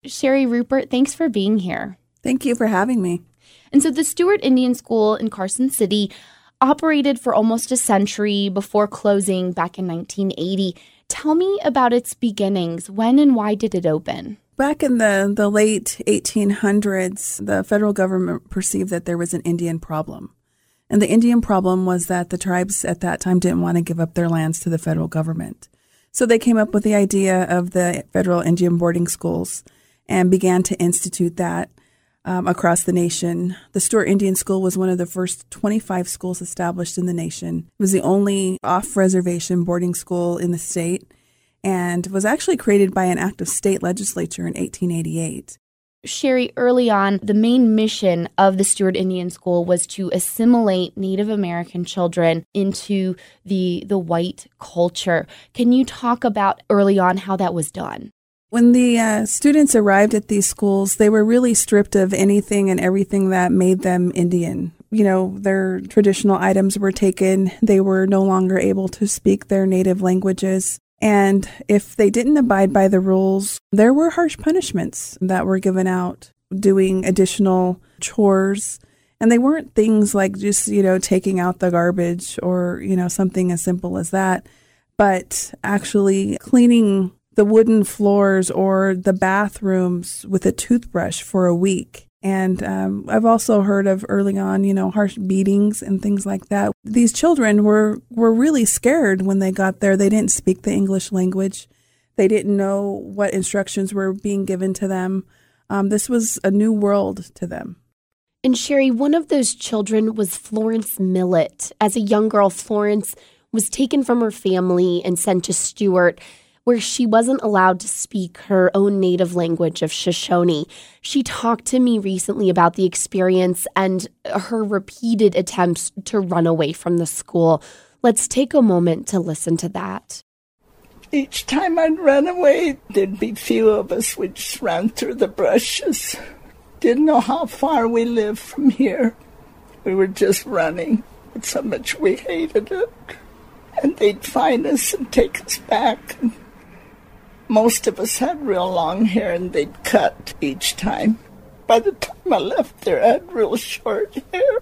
Sherry Rupert, thanks for being here. Thank you for having me. And so the Stewart Indian School in Carson City operated for almost a century before closing back in 1980. Tell me about its beginnings. When and why did it open? Back in the late 1800s, the federal government perceived that there was an Indian problem. And the Indian problem was that the tribes at that time didn't want to give up their lands to the federal government. So they came up with the idea of the federal Indian boarding schools and began to institute that across the nation. The Stewart Indian School was one of the first 25 schools established in the nation. It was the only off-reservation boarding school in the state and was actually created by an act of state legislature in 1888. Sherry, early on, the main mission of the Stewart Indian School was to assimilate Native American children into the white culture. Can you talk about early on how that was done? When the students arrived at these schools, they were really stripped of anything and everything that made them Indian. You know, their traditional items were taken. They were no longer able to speak their native languages. And if they didn't abide by the rules, there were harsh punishments that were given out, doing additional chores. And they weren't things like just, taking out the garbage or, something as simple as that, but actually cleaning the wooden floors or the bathrooms with a toothbrush for a week. And I've also heard of early on, harsh beatings and things like that. These children were really scared when they got there. They didn't speak the English language. They didn't know what instructions were being given to them. This was a new world to them. And Sherry, one of those children was Florence Millett. As a young girl, Florence was taken from her family and sent to Stewart, where she wasn't allowed to speak her own native language of Shoshone. She talked to me recently about the experience and her repeated attempts to run away from the school. Let's take a moment to listen to that. Each time I'd run away, there'd be few of us. We'd just run through the brushes. Didn't know how far we lived from here. We were just running, but so much we hated it. And they'd find us and take us back. Most of us had real long hair, and they'd cut each time. By the time I left there, I had real short hair.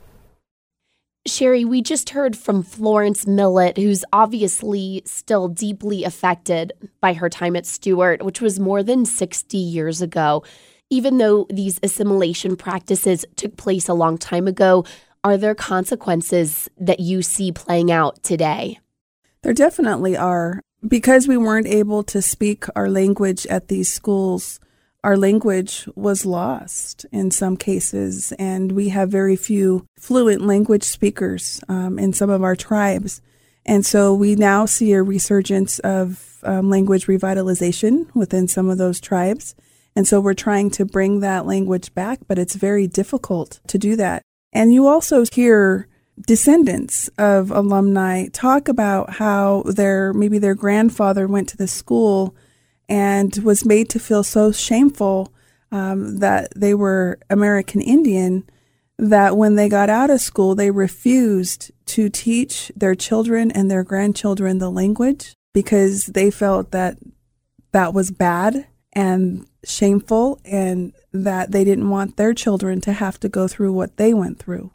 Sherry, we just heard from Florence Millett, who's obviously still deeply affected by her time at Stewart, which was more than 60 years ago. Even though these assimilation practices took place a long time ago, are there consequences that you see playing out today? There definitely are. Because we weren't able to speak our language at these schools, our language was lost in some cases, and we have very few fluent language speakers in some of our tribes. And so we now see a resurgence of language revitalization within some of those tribes. And so we're trying to bring that language back, but it's very difficult to do that. And you also hear descendants of alumni talk about how maybe their grandfather went to the school and was made to feel so shameful that they were American Indian that when they got out of school, they refused to teach their children and their grandchildren the language because they felt that that was bad and shameful and that they didn't want their children to have to go through what they went through.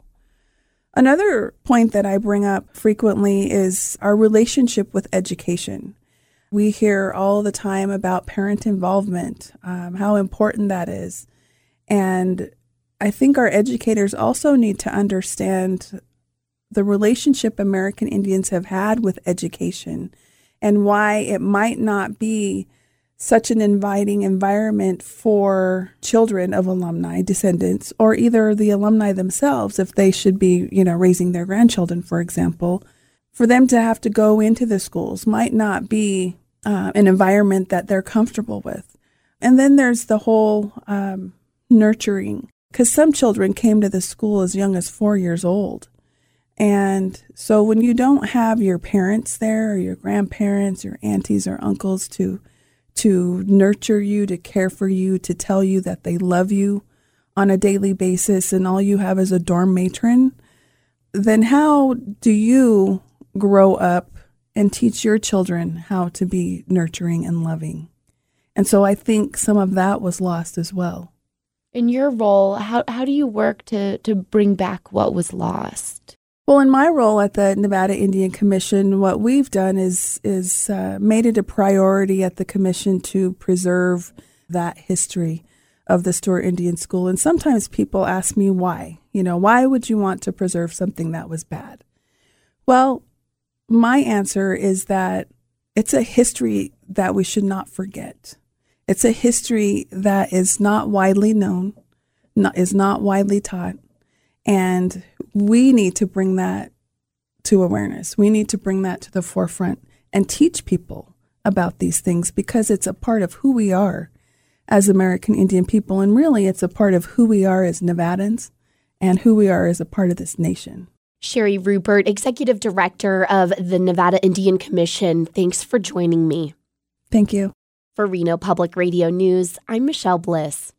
Another point that I bring up frequently is our relationship with education. We hear all the time about parent involvement, how important that is. And I think our educators also need to understand the relationship American Indians have had with education and why it might not be such an inviting environment for children of alumni, descendants, or either the alumni themselves, if they should be, raising their grandchildren, for example, for them to have to go into the schools might not be an environment that they're comfortable with. And then there's the whole nurturing, because some children came to the school as young as 4 years old. And so when you don't have your parents there, or your grandparents, your aunties or uncles to nurture you, to care for you, to tell you that they love you on a daily basis, and all you have is a dorm matron, then how do you grow up and teach your children how to be nurturing and loving? And so I think some of that was lost as well. In your role, how do you work to bring back what was lost? Well, in my role at the Nevada Indian Commission, what we've done is made it a priority at the commission to preserve that history of the Stewart Indian School. And sometimes people ask me why. Why would you want to preserve something that was bad? Well, my answer is that it's a history that we should not forget. It's a history that is not widely known, is not widely taught. And we need to bring that to awareness. We need to bring that to the forefront and teach people about these things, because it's a part of who we are as American Indian people. And really, it's a part of who we are as Nevadans and who we are as a part of this nation. Sherry Rupert, Executive Director of the Nevada Indian Commission, thanks for joining me. Thank you. For Reno Public Radio News, I'm Michelle Bliss.